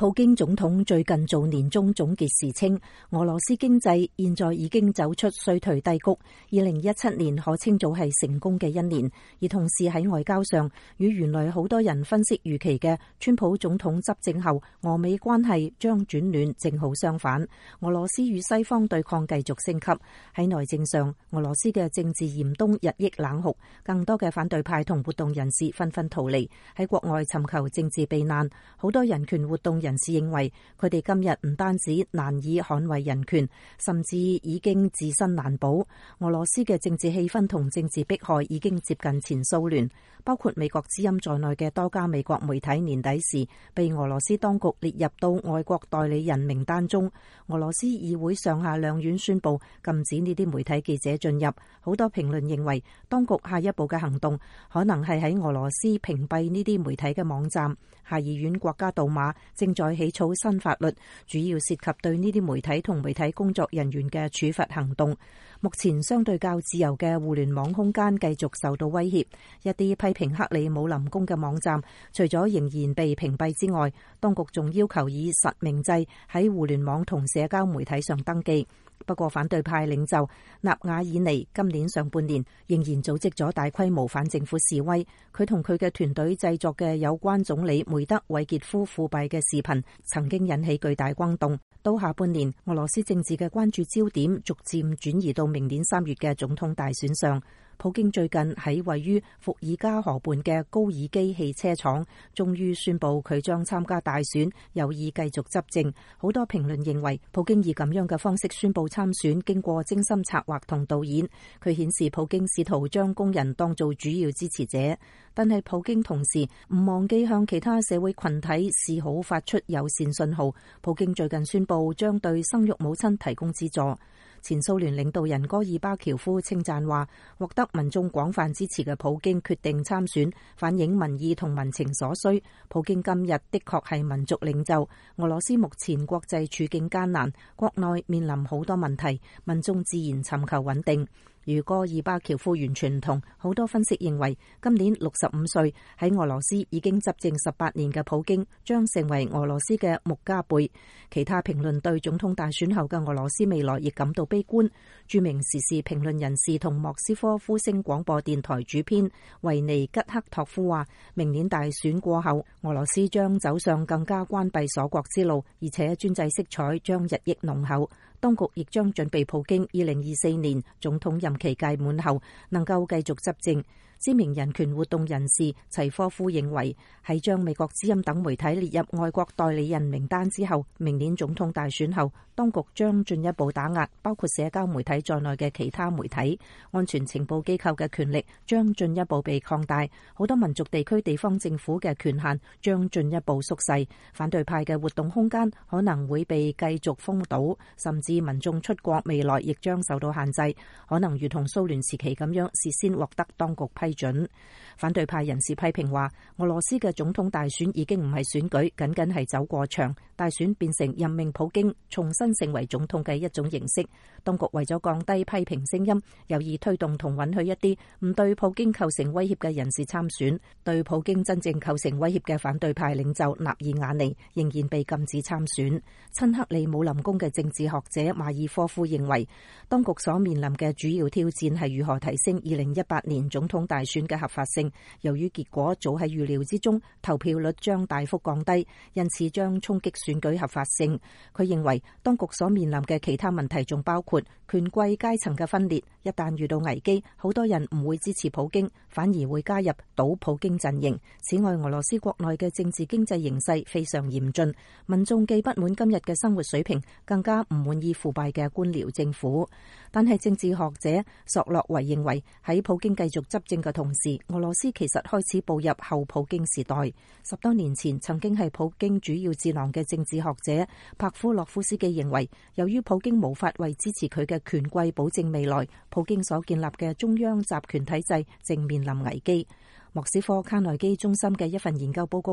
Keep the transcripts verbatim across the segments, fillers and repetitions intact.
普京總統最近做年終總結時稱，俄羅斯經濟現在已經走出衰退低谷，二零一七年可稱做係成功嘅一年。而同時喺外交上，與原來好多人分析預期嘅川普總統執政後俄美關係將轉暖正好相反，俄羅斯與西方對抗繼續升級。喺內政上，俄羅斯嘅政治嚴冬日益冷酷，更多嘅反對派同活動人士紛紛逃離，喺國外尋求政治避難。好多人權活動人士認為，佢哋今日唔單止難以捍衛人權，甚至已經自身難保。俄羅斯嘅政治氣氛同政治迫害已經接近前蘇聯，包括美國之音在內嘅多家美國媒體年底時被俄羅斯當局列入到外國代理人名單中。俄羅斯議會上下兩院宣布禁止呢啲媒體記者進入。好多評論認為，當局下一步嘅行動可能係喺俄羅斯屏蔽呢啲媒體嘅網站。下議院國家杜馬正在起草新法律，主要涉及對呢啲媒體同媒體工作人員嘅處罰行動。目前相對較自由嘅互聯網空間繼續受到威脅，一啲批評克里姆林宮嘅網站除咗仍然被屏蔽之外，當局仲要求以實名制喺互聯網同社交媒體上登記。不過反對派領袖納瓦爾尼今年上半年仍然組織咗大規模反政府示威，佢同佢嘅團隊製作嘅有關總理梅德韋傑夫腐敗嘅視頻曾經引起巨大轟動。到下半年，俄羅斯政治嘅關注焦點逐漸轉移到明年三月嘅總統大選上。普京最近喺位於伏爾加河畔嘅高爾基汽車廠終於宣布佢將參加大選，有意繼續執政。好多評論認為，普京以咁樣嘅方式宣布參選經過精心策劃同導演，佢顯示普京試圖將工人當做主要支持者。但係普京同時唔忘記向其他社會群體示好，發出友善信號。普京最近宣布將對生育母親提供資助。前蘇聯領導人戈爾巴喬夫稱讚話，獲得民眾廣泛支持嘅普京決定參選，反映民意同民情所需。普京今日的確係民族領袖。俄羅斯目前國際處境艱難，國內面臨好多問題，民眾自然尋求穩定。與戈爾巴喬夫完全唔同，好多分析認為，今年六十五歲喺俄羅斯已經執政十八年嘅普京將成為俄羅斯嘅穆加貝。其他評論對總統大選後嘅俄羅斯未來亦感到悲觀。著名時事評論人士同莫斯科呼聲廣播電台主編維尼吉克托夫話，明年大選過後，俄羅斯將走上更加關閉鎖國之路，而且專制色彩將日益濃厚。當局亦將準備普京二零二四年總統任期屆滿後能夠繼續執政。知名人權活動人士齊科夫認為，喺將美國之音等媒體列入外國代理人名單之後，明年總統大選後，當局將進一步打壓包括社交媒體在內嘅其他媒體，安全情報機構嘅權力將進一步被擴大，好多民族地區地方政府嘅權限將進一步縮細，反對派嘅活動空間可能會被繼續封堵，甚至民眾出國未來亦將受到限制，可能如同蘇聯時期咁樣事先獲得當局批准。反對派人士批評話，俄羅斯嘅總統大選已經唔係選舉，僅僅係走過場，大選變成任命普京重新成為總統嘅一種形式。當局為咗降低批評聲音，有意推動同允許一啲唔對普京構成威脅嘅人士參選。對普京真正構成威脅嘅反對派領袖納爾瓦尼仍然被禁止參選。親克里姆林宮嘅政治學者馬爾科夫認為，當局所面臨嘅主要挑戰係如何提升二零一八年總統大選嘅合法性。由於結果早喺預料之中，投票率將大幅降低，因此將衝擊選舉合法性。佢認為當局所面臨嘅其他問題仲包括權貴階層嘅分裂，一旦遇到危機，好多人唔會支持普京，反而會加入倒普京陣營。此外，俄羅斯國內嘅政治經濟形勢非常嚴峻，民眾既不滿今日嘅生活水平，更加唔滿意腐敗嘅官僚政府。但係政治學者索洛維認為，喺普京繼續執政嘅同時，俄羅斯其實開始步入後普京時代。十多年前曾經係普京主要智囊嘅政治學者帕夫洛夫斯基認為，由於普京無法為支持佢嘅權貴保證未來，普京所建立嘅中央集權體制正面臨危機。莫斯科卡內基中心嘅一份研究報告話，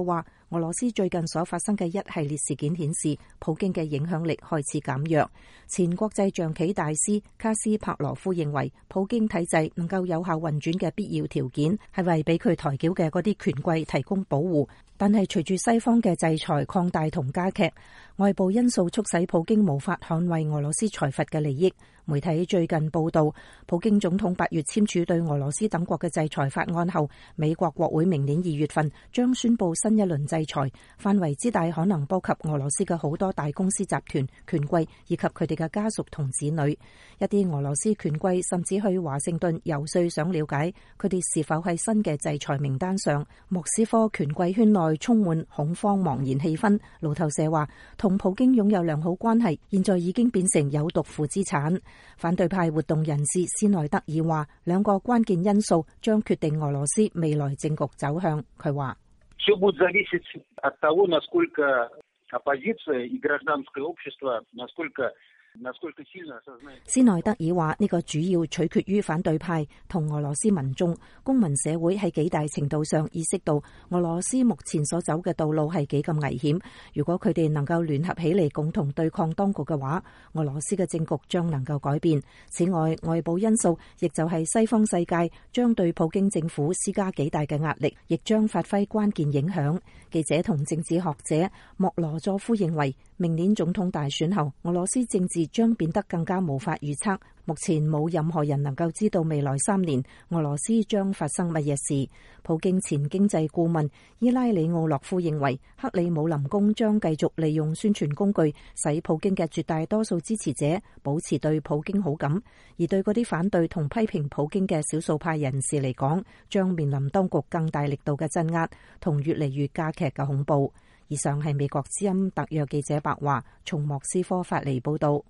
俄羅斯最近所發生嘅一系列事件顯示，普京嘅影響力開始減弱。前國際象棋大師卡斯帕羅夫認為，普京體制能夠有效運轉嘅必要條件係為俾佢抬轎嘅嗰啲權貴提供保護，但係隨住西方嘅制裁擴大同加劇，外部因素促使普京無法捍衛俄羅斯財閥嘅利益。媒體最近報道，普京總統八月簽署對俄羅斯等國嘅制裁法案後，美國國會明年二月份將宣布新一輪制裁，範圍之大可能波及俄羅斯嘅好多大公司集團、權貴以及佢哋嘅家屬同子女。一啲俄羅斯權貴甚至去華盛頓遊說，想了解佢哋是否喺新嘅制裁名單上。莫斯科權貴圈內充滿恐慌茫然氣氛。路透社話，同普京擁有良好關係，現在已經變成有毒負資產。反對派活動人士斯內德爾話，兩個關鍵因素將決定俄羅斯未來政局走向。佢話，斯內德爾話，呢個主要取決於反對派同俄羅斯民眾。公民社會喺幾大程度上意識到俄羅斯目前所走嘅道路係幾咁危險。如果佢哋能夠聯合起嚟共同對抗當局嘅話，俄羅斯嘅政局將能夠改變。此外，外部因素亦就係西方世界將對普京政府施加幾大嘅壓力，亦將發揮關鍵影響。記者同政治學者莫羅佐夫認為，明年總統大選後，俄羅斯政治將變得更加無法預測。目前冇任何人能夠知道未來三年俄羅斯將發生乜嘢事。普京前經濟顧問伊拉里奧洛夫認為，克里姆林宮將繼續利用宣傳工具，使普京嘅絕大多數支持者保持對普京好感，而對嗰啲反對同批評普京嘅少數派人士嚟講，將面臨當局更大力度嘅鎮壓同越嚟越加劇嘅恐怖。以上係美國之音特約記者白華從莫斯科發嚟報道。